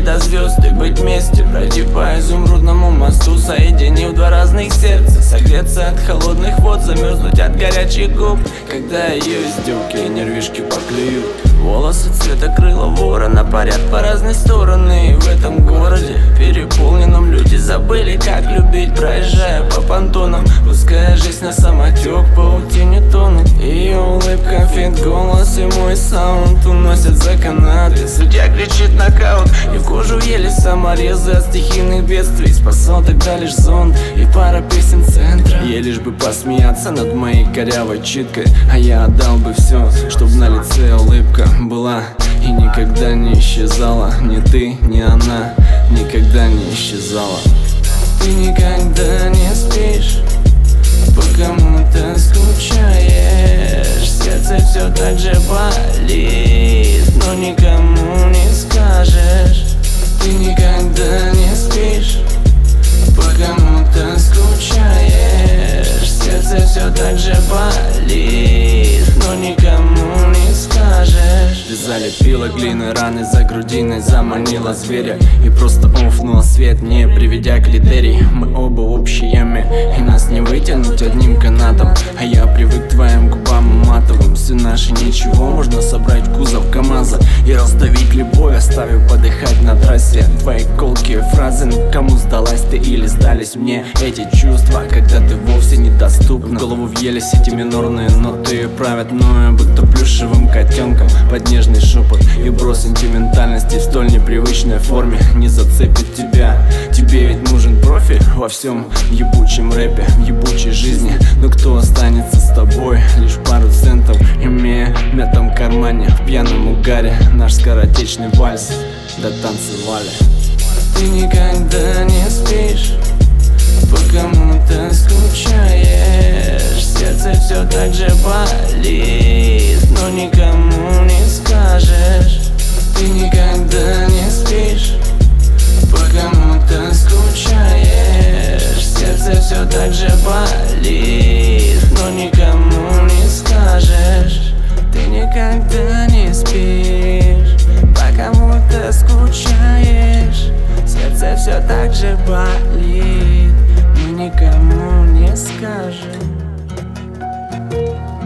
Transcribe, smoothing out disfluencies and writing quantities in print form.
долететь до звезд и быть вместе, пройти по изумрудному мосту, соединив два разных сердца, согреться от холодных вод, замерзнуть от горячих губ, когда ее издевки и нервишки поклюют. Волосы цвета крыла ворона парят по разные стороны. И в этом городе переполненном люди забыли, как любить, проезжая по понтонам. Пуская жизнь на самотек, паутине тонут. Ее улыбка, фит, голос и мой саунд уносят за канаты. Судья кричит нокаут, и в кожу ели саморезы от стихийных бедствий. Спасал тогда лишь сон и пара песен центра. Ей лишь бы посмеяться над моей корявой читкой, а я отдал бы все, чтоб на лице улыбка была и никогда не исчезала. Ни ты, ни она никогда не исчезала. Ты никогда не спишь, по кому-то скучаешь. Сердце все так же болит, но никому не скажешь. Ты никогда не спишь, по кому-то скучаешь. Сердце все так же болит, но никому не скажешь. Ты залепила глиной раны за грудиной, заманила зверя и просто офнула свет, не приведя критерий. Мы оба в общей яме, и нас не вытянуть одним канатом. А я привык к твоим губам матовым. Все наше ничего можно собрать в кузов КамАЗа и раздавить любой, оставив подыхать на трассе. Твои колкие фразы, ну кому сдалась ты или сдались мне эти чувства, когда ты вовсе недоступна. В голову въелись эти минорные ноты, правят мною будто плюшевым котенком под нежный шепот. И брос сентиментальности в столь непривычной форме не зацепит тебя. Тебе ведь нужен профи во всем ебучем рэпе, в ебучей жизни. Но кто останется с тобой? Лишь пару центов, имея в мятом кармане, в пьяном угаре наш скоротечный вальс дотанцевали. Ты никогда не спишь, по кому-то скучаешь. Сердце все так же болит, но никому не скажешь. Ты никогда не спишь, по кому-то скучаешь. Сердце все так же болит, но никому не скажешь. Ты никогда не спишь, по кому-то скучаешь. Сердце все так же болит, мы никому не скажем.